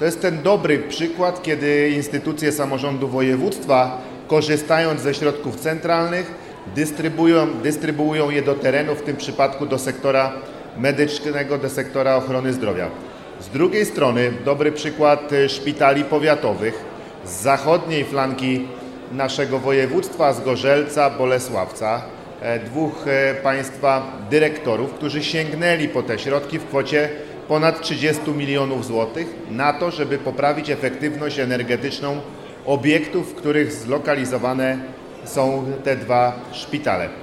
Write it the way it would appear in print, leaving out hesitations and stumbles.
To jest ten dobry przykład, kiedy instytucje samorządu województwa, korzystając ze środków centralnych, dystrybuują je do terenu, w tym przypadku do sektora medycznego, do sektora ochrony zdrowia. Z drugiej strony dobry przykład szpitali powiatowych z zachodniej flanki naszego województwa, z Gorzelca, Bolesławca, dwóch Państwa dyrektorów, którzy sięgnęli po te środki w kwocie ponad 30 milionów złotych na to, żeby poprawić efektywność energetyczną obiektów, w których zlokalizowane są te dwa szpitale.